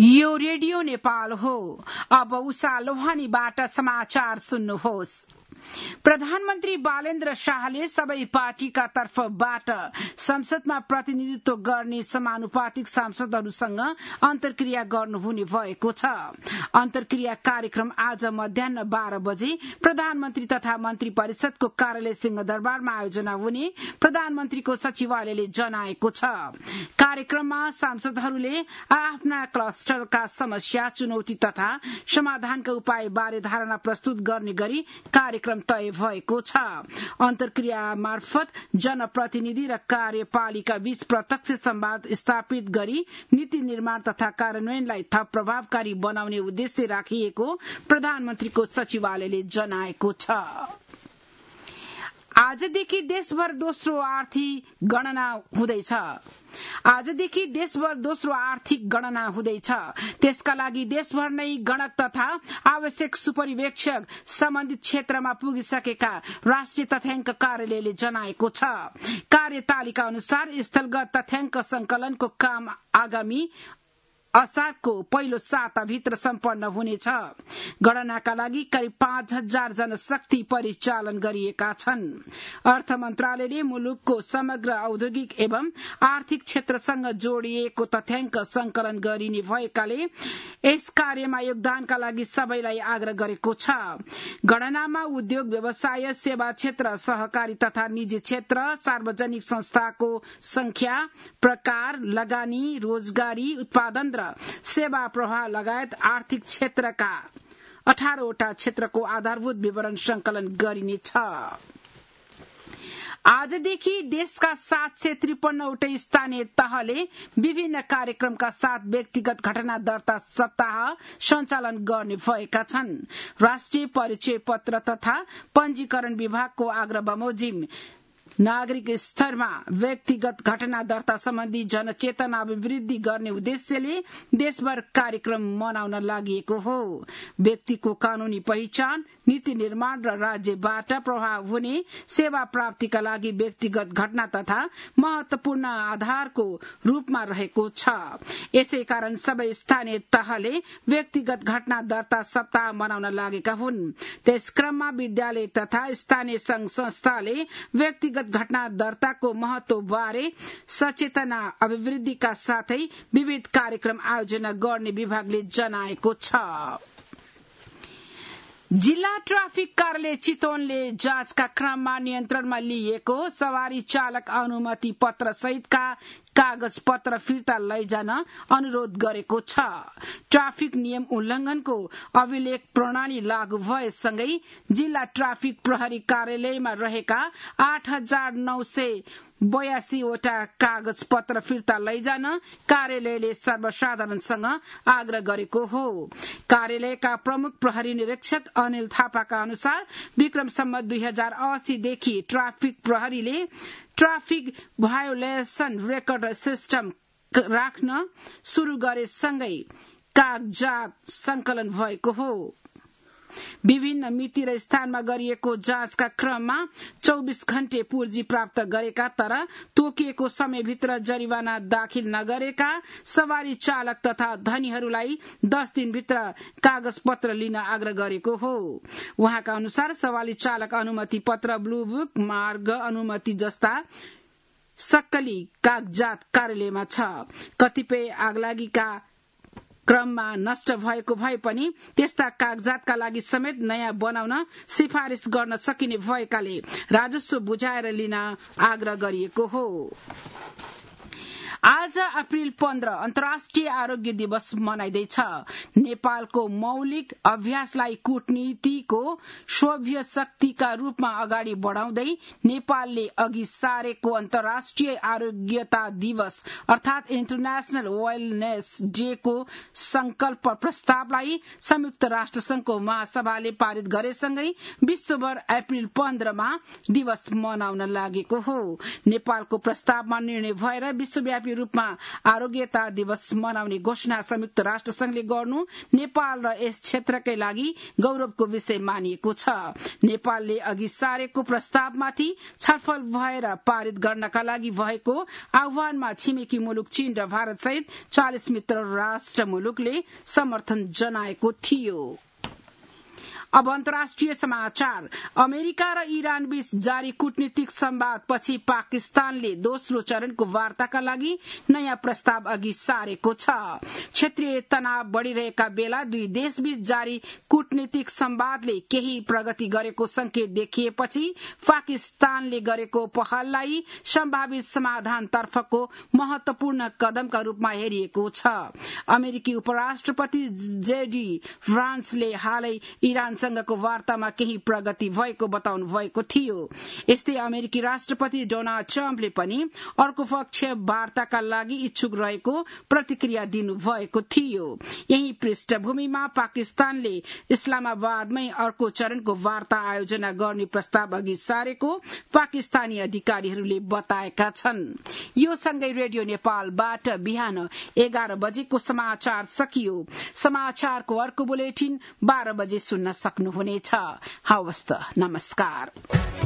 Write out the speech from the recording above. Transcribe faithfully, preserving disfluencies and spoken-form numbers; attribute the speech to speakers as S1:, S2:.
S1: यो रेडियो नेपाल हो। अब उषा लोहानीबाट समाचार सुन्नुहोस्। प्रधानमन्त्री बालेन्द्र शाहले सबै पार्टीका तर्फबाट संसदमा प्रतिनिधित्व गर्ने समानुपातिक सांसदहरूसँग अन्तर्क्रिया गर्नुहुने भएको छ। अन्तर्क्रिया कार्यक्रम आज मध्याह बाह्र बजे प्रधानमन्त्री तथा मन्त्री परिषदको कार्यालय सिंहदरबारमा आयोजना हुने प्रधानमन्त्रीको सचिवालयले जनाएको छ। कार्यक्रममा सांसदहरूले आफ्ना क्लस्टरका समस्या, चुनौती तथा समाधानका उपाय बारे धारणा प्रस्तुत गर्ने गरी कार्यक्रम तय भएको छ। अन्तर्क्रिया मार्फत जनप्रतिनिधि र कार्यपालिका बीच प्रत्यक्ष संवाद स्थापित गरी नीति निर्माण तथा कार्यान्वयनलाई थप प्रभावकारी बनाउने उद्देश्य राखिएको प्रधानमन्त्रीको सचिवालयले जनाएको छ। आजदेखि देशभर दोस्रो आर्थिक गणना हुँदैछ। आजदेखि देशभर दोस्रो आर्थिक गणना हुँदैछ। त्यसका लागि देशभर नै गणक तथा आवश्यक सुपरिवेक्षक सम्बन्धित क्षेत्रमा पुगिसकेका राष्ट्रिय तथ्याङ्क कार्यालयले जनाएको छ। कार्यतालिका अनुसार स्थलगत तथ्याङ्क संकलनको काम आगामी असारको पहिलो साताभित्र सम्पन्न हुनेछ। गणनाका लागि करिब पाँच हजार जनशक्ति परिचालन गरिएका छन्। अर्थ मन्त्रालयले मुलुकको समग्र औद्योगिक एवं आर्थिक क्षेत्रसँग जोडिएको तथ्याङ्क संकलन गरिने भएकाले यस कार्यमा योगदानका लागि सबैलाई आग्रह गरेको छ। गणनामा उद्योग, व्यवसाय, सेवा क्षेत्र, सहकारी तथा निजी क्षेत्र, सार्वजनिक संस्थाको संख्या, प्रकार, लगानी, रोजगारी, उत्पादन र सेवा प्रवाह लगायत आर्थिक क्षेत्रका अठारवटा क्षेत्रको आधारभूत विवरण संकलन गरिनेछ। आजदेखि देशका सात सय त्रिपन्नवटै स्थानीय तहले विभिन्न कार्यक्रमका साथ व्यक्तिगत घटना दर्ता सप्ताह सञ्चालन गर्ने भएका छन्। राष्ट्रिय परिचय पत्र तथा पञ्जीकरण विभागको आग्रह बमोजिम नागरिक स्तरमा व्यक्तिगत घटना दर्ता सम्बन्धी जनचेतना अभिवृद्धि गर्ने उद्देश्यले देशभर कार्यक्रम मनाउन लागि हो। व्यक्तिको कानूनी पहिचान, नीति निर्माण र राज्यबाट प्रभाव हुने सेवा प्राप्तिका लागि व्यक्तिगत घटना तथा महत्वपूर्ण आधारको रूपमा रहेको छ। यसै कारण सबै स्थानीय तहले व्यक्तिगत घटना दर्ता सप्ताह मनाउन लागेका हुन्। त्यस क्रममा विद्यालय तथा स्थानीय संघ संस्थाले व्यक्तिगत घटना दर्ताको महत्व बारे सचेतना अभिवृद्धिका साथै विविध कार्यक्रम आयोजना गर्ने विभागले जनाएको छ। जिल्ला ट्राफिक कार्यालय चितवनले जाँचका क्रममा नियन्त्रणमा लिएको सवारी चालक अनुमति पत्र सहितका कागज पत्र फिर्ता लैजान अनुरोध गरेको छ। ट्राफिक नियम उल्लंघनको अभिलेख प्रणाली लागू भएसँगै जिल्ला ट्राफिक प्रहरी कार्यालयमा रहेका आठ हजार नौ सय बयासीवटा कागज पत्र फिर्ता लैजान कार्यालयले सर्वसाधारणसँग आग्रह गरेको हो। कार्यालयका प्रमुख प्रहरी निरीक्षक अनिल थापाका अनुसार विक्रमसम्म दुई हजार अस्सीदेखि ट्राफिक प्रहरीले ट्राफिक भायोलेसन रेकर्ड सिस्टम राख्न शुरू गरेसँगै कागजात संकलन भएको हो। विभिन्न मिति र स्थानमा गरिएको जाँचका क्रममा चौबिस घण्टे पूर्जी प्राप्त गरेका तर तोकिएको समयभित्र जरिवाना दाखिल नगरेका सवारी चालक तथा धनीहरूलाई दस दिनभित्र कागज पत्र लिन आग्रह गरेको हो। उहाँका अनुसार सवारी चालक अनुमति पत्र, ब्लू बुक, मार्ग अनुमति जस्ता सक्कली कागजात कार्यालयमा छ। कतिपय आगलागीका क्रममा नष्ट भएको भए पनि त्यस्ता कागजातका लागि समेत नयाँ बनाउन सिफारिश गर्न सकिने भएकाले राजस्व बुझाएर लिन आग्रह गरिएको हो। आज अप्रिल पन्ध्र अन्तर्राष्ट्रिय आरोग्य दिवस मनाइँदैछ। नेपालको मौलिक अभ्यासलाई कूटनीतिको सभ्य शक्तिका रूपमा अगाडि बढ़ाउँदै नेपालले अघि सारेको अन्तर्राष्ट्रिय आरोग्यता दिवस अर्थात इन्टरनेशनल वेलनेस डे को संकल्प प्रस्तावलाई संयुक्त राष्ट्र संघको महासभाले पारित गरेसँगै विश्वभर अप्रिल पन्ध्रमा दिवस मनाउन लागेको हो। नेपालको प्रस्तावमा निर्णय भएर विश्वव्यापी रूपमा आरोग्यता दिवस मनाउने घोषणा संयुक्त राष्ट्र संघले गर्नु नेपाल र यस क्षेत्रकै लागि गौरवको विषय मानिएको छ। नेपालले अघि सारेको प्रस्तावमाथि छलफल भएर पारित गर्नका लागि भएको आह्वानमा छिमेकी मुलुक चीन र भारत सहित चालिस मित्र राष्ट्र मुलुकले समर्थन जनाएको थियो। अब अन्तर्राष्ट्रिय समाचार। अमेरिका र इरान बीच जारी कूटनीतिक संवादपछि पाकिस्तानले दोस्रो चरणको वार्ताका लागि नयाँ प्रस्ताव अघि सारेको छ। क्षेत्रीय तनाव बढ़िरहेका बेला दुई देशबीच जारी कूटनीतिक संवादले केही प्रगति गरेको संकेत देखिएपछि पाकिस्तानले गरेको पहललाई सम्भावित समाधानतर्फको महत्वपूर्ण कदमका रूपमा हेरिएको छ। अमेरिकी उपराष्ट्रपति जेडी फ्रान्सले हालै इरान सँगको वार्तामा केही प्रगति भएको बताउनु भएको थियो। यस्तै अमेरिकी राष्ट्रपति डोनाल्ड ट्रम्पले पनि अर्को पक्ष वार्ताका लागि इच्छुक रहेको प्रतिक्रिया दिनु भएको थियो। यही पृष्ठभूमिमा पाकिस्तानले इस्लामाबादमै अर्को चरणको वार्ता आयोजना गर्ने प्रस्ताव अघि सारेको पाकिस्तानी अधिकारीहरूले बताएका छन्। यो सँगै रेडियो नेपालबाट बिहान एघार बजेको समाचार सकियो। समाचारको अर्को बुलेटिन बाह्र बजे सुन्न सक्नुहुनेछ। हवस् त, नमस्कार।